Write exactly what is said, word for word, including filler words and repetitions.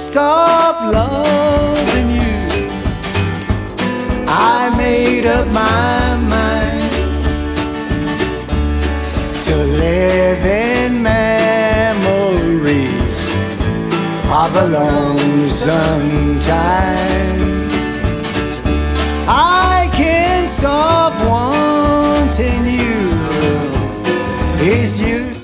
stop loving you. I made up my mind to live in memories of a lonesome time. I can't stop wanting you. Is you